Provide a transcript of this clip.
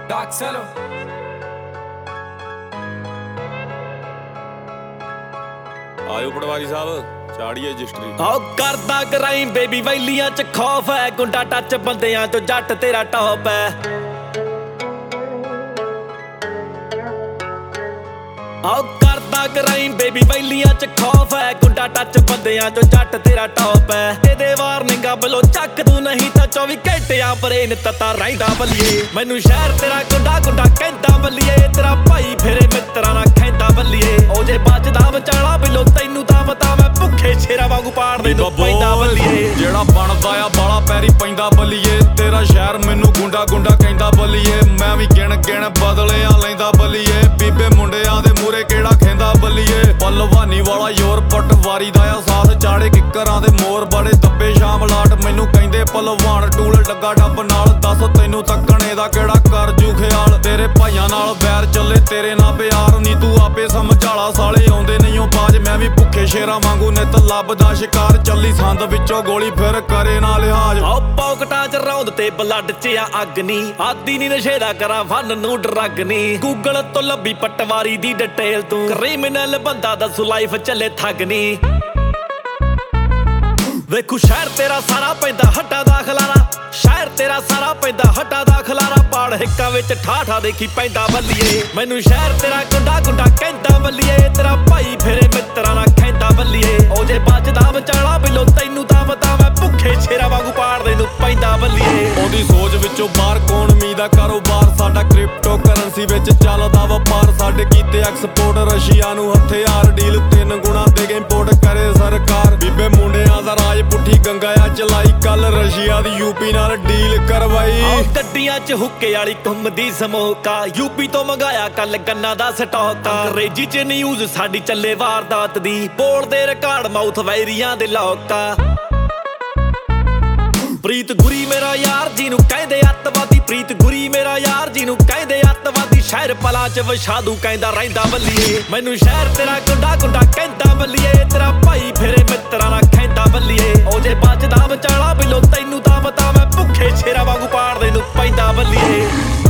Daxelo ਆਇਓ ਪਟਵਾਰੀ ਸਾਹਿਬ ਚਾੜੀਏ registry. ਆਓ ਕਰਦਾ ਕਰਾਈ ਬੇਬੀ ਵੈਲੀਆਂ ਚ ਖੌਫ ਹੈ, ਗੁੰਡਾ ਟੱਚ ਬੰਦਿਆਂ ਤੋਂ ਜੱਟ ਤੇਰਾ ਟੌਪ ਹੈ। ਆਓ ਕਰਦਾ ਕਰਾਈ ਬੇਬੀ ਵੈਲੀਆਂ ਚ ਖੌਫ ਹੈ, ਗੁੰਡਾ ਟੱਚ ਬੰਦਿਆਂ ਤੋਂ ਜੱਟ ਤੇਰਾ ਟੌਪ ਹੈ। ਇਹਦੇ ਵਾਰਨਿੰਗਾਂ ਬਲੋ ਚੱਕ ਤੂੰ ਨਹੀਂ ਤਾਂ 24 ਘੰਟਿਆਂ ਬਰੇਨ ਤਤਾ ਰਹਿੰਦਾ ਬੱਲੀਏ। ਮੈਨੂੰ ਸ਼ਹਿਰ ਤੇਰਾ ਗੁੰਡਾ ਗੁੰਡਾ ਕਹਿੰਦਾ ਬੱਲੀਏ, ਤੇਰਾ ਭਾਈ ਫੇਰੇ ਮਿੱਤਰਾਂ ਨਾਲ ਖੈਂਦਾ ਬੱਲੀਏ। ਉਹ ਜੇ ਬਚਦਾ ਵਿਚਾਲਾ ਬਿਲੋ ਤੈਨੂੰ ਤਾਂ ਪਤਾ ਮੈਂ ਭੁੱਖੇ ਸ਼ੇਰਾਂ ਵਾਂਗੂ ਪਾੜਦੇ ਨੂੰ ਪੈਂਦਾ ਬੱਲੀਏ। ਜਿਹੜਾ ਬਣਦਾ ਆ ਬਾਲਾ ਪੈਰੀ ਪੈਂਦਾ ਬੱਲੀਏ, ਤੇਰਾ ਸ਼ਹਿਰ ਮੈਨੂੰ ਗੁੰਡਾ ਗੁੰਡਾ ਕਹਿੰਦਾ ਬੱਲੀਏ। ਮੈਂ ਵੀ ਗਿਣ ਗਿਣ ਬਦਲਿਆਂ ਲੈਂਦਾ ਬੱਲੀਏ, ਬੀਬੇ ਮੁੰਡਿਆਂ ਦੇ ਮੂਰੇ ਕਿਹੜਾ ਖੈਂਦਾ ਬੱਲੀਏ। ਪਲਵਾਨੀ ਵਾਲਾ ਯੋਰ ਪਟਵਾਰੀ ਦਾ ਆ ਸਾਥ, ਚਾੜੇ ਕਿੱਕਰਾਂ ਦੇ ਮੋਰ ਬੜੇ ਦੱਬੇ ਸ਼ਾਮ ਲਾਟ। ਮੈਨੂੰ ਕਹਿੰਦੇ ਪਲਵਾਨ ਟੂਲ ਲੱਗਾ ਡੱਬ ਨਾਲ, ਦੱਸ ਤੈਨੂੰ ਤੱਕਣੇ ਦਾ ਕਿਹੜਾ ਕਰ ਜੂ ਖਿਆਲ। ਤੇਰੇ ਭਾਈਆਂ ਨਾਲ ਬੈਰ ਚੱਲੇ ਤੇਰੇ ਨਾਲ ਪਿਆਰ ਨੀ, ਤੂੰ ਆਪੇ ਸਮਝਾਲਾ ਸਾਲੇ ਆਉਂਦੇ ਨਹੀਂ ਓ ਬਾਜ। ਮੈਂ ਵੀ ਭੁੱਖੇ ਸ਼ੇਰਾਂ ਵਾਂਗੂ ਨਿਤ ਲੱਭਦਾ ਸ਼ਿਕਾਰ, ਚੱਲੀ ਸੰਦ ਵਿੱਚੋਂ ਗੋਲੀ ਫਿਰ ਕਰੇ ਨਾ ਲਿਹਾਜ਼। ਆਓ ਪੌਕਟਾਂ ਚ ਰੌਂਦ ਤੇ ਬਲੱਡ ਚ ਆ ਅੱਗ ਨੀ, ਆਦੀ ਨੀ ਨਸ਼ੇ ਦਾ ਕਰਾਂ ਫਨ ਨੂੰ ਡਰੱਗ ਨੀ। ਗੂਗਲ ਤੋਂ ਲੱਭੀ ਪਟਵਾਰੀ ਦੀ ਡਿਟੇਲ, ਤੂੰ ਕ੍ਰਿਮੀਨਲ ਬੰਦਾ ਦੱਸੂ ਲਾਈਫ ਚੱਲੇ ਠੱਗ ਨੀ। ਵੇਖੂ ਸ਼ਹਿਰ ਤੇਰਾ ਸਾਰਾ ਪੈਂਦਾ ਹੱਟਾਂ ਦਾ ਖਲਾਰਾ, ਸ਼ਹਿਰ ਤੇਰਾ ਸਾਰਾ ਪੈਂਦਾ ਹੱਟਾਂ ਦਾ ਖਲਾਰਾ। ਪਾੜ ਹਿੱਕਾਂ ਵਿੱਚ ਠਾਠਾ ਦੇਖੀ ਪੈਂਦਾ ਬੱਲੀਏ। ਮੈਨੂੰ ਸ਼ਹਿਰ ਤੇਰਾ ਗੁੰਡਾ ਗੁੰਡਾ ਕਹਿੰਦਾ ਬੱਲੀਏ, ਤੇਰਾ ਭਾਈ ਫੇਰੇ ਮਿੱਤਰਾਂ ਨਾਲ ਖੈਂਦਾ ਬੱਲੀਏ। ਉਹ ਜੇ ਬਚਦਾ ਵਿਚਾਲਾ ਬਿਲੋ ਤੈਨੂੰ ਤਾਂ ਪਤਾ ਮੈਂ ਭੁੱਖੇ ਸ਼ੇਰਾਂ ਵਾਂਗੂ ਪਾੜਦੇ ਨੂੰ ਪੈਂਦਾ ਬੱਲੀਏ। ਉਹਦੀ ਸੋਚ ਵਿੱਚੋਂ ਬਾਹਰ ਇਕੋਨਮੀ ਦਾ ਕਾਰੋਬਾਰ, ਸਾਡਾ ਕ੍ਰਿਪਟੋ ਕਰੰਸੀ ਵਿੱਚ ਚੱਲਦਾ ਵਪਾਰ। ਸਾਡੇ ਕੀਤੇ ਐਕਸਪੋਰਟ ਰਸ਼ੀਆ ਨੂੰ ਹਥਿਆਰ, ਡੀਲ 3 ਗੁਣਾ ਦੇ ਕੇ ਇੰਪੋਰਟ ਕਰੇ ਸਰਕਾਰ। ਬੀਬੇ ਮੁੰਡਿਆਂ ਦਾ ਰਾਜ ਪੁੱਠੀ ਗੰਗਾ ਆ ਚਲਾਈ, ਕੱਲ ਰਸ਼ੀਆ ਦੀ ਯੂਪੀ ਨਾਲ ਡੀਲ ਕਰਵਾਈ। ਗੱਡੀਆਂ ਚ ਹੁੱਕੇ ਵਾਲੀ ਘੁੰਮਦੀ ਸਮੋਕਾ, ਯੂਪੀ ਤੋਂ ਮੰਗਾਇਆ ਕੱਲ ਗੰਨਾ ਦਾ ਸਟਾਕ। ਅੰਗਰੇਜ਼ੀ ਚ ਨਿਊਜ਼ ਸਾਡੀ ਚੱਲੇ ਵਾਰਦਾਤ ਦੀ, ਬੋਲਦੇ ਰਿਕਾਰਡ ਮਾਊਥ ਵੈਰੀਆਂ ਦੇ ਲੋਕਾਂ। ਪ੍ਰੀਤ ਗੁਰੀ ਮੇਰਾ ਯਾਰ ਜਿਹਨੂੰ ਕਹਿੰਦੇ ਅੱਤਵਾਦੀ, ਪ੍ਰੀਤ ਗੁਰੀ ਮੇਰਾ ਯਾਰ ਜਿਹਨੂੰ ਕਹਿੰਦੇ ਅੱਤਵਾਦੀ। ਸ਼ਹਿਰ ਪਲਾਂ ਚ ਵਿਸ਼ਾਦੂ ਕਹਿੰਦਾ ਰਹਿੰਦਾ ਬੱਲੀਏ। ਮੈਨੂੰ ਸ਼ਹਿਰ ਤੇਰਾ ਗੁੰਡਾ ਗੁੰਡਾ ਕਹਿੰਦਾ ਬੱਲੀਏ, ਤੇਰਾ ਭਾਈ ਫੇਰੇ ਮਿੱਤਰਾਂ ਨਾਲ ਖੈਂਦਾ ਬੱਲੀਏ। ਉਹ ਜੇ ਬਚਦਾ ਵਿਚਾਲਾ ਬਿਲੋ ਤੈਨੂੰ ਤਾਂ ਪਤਾ ਮੈਂ ਭੁੱਖੇ ਸ਼ੇਰਾਂ ਵਾਂਗੂ ਪਾੜਦੇ ਨੂੰ ਪੈਂਦਾ ਬੱਲੀਏ।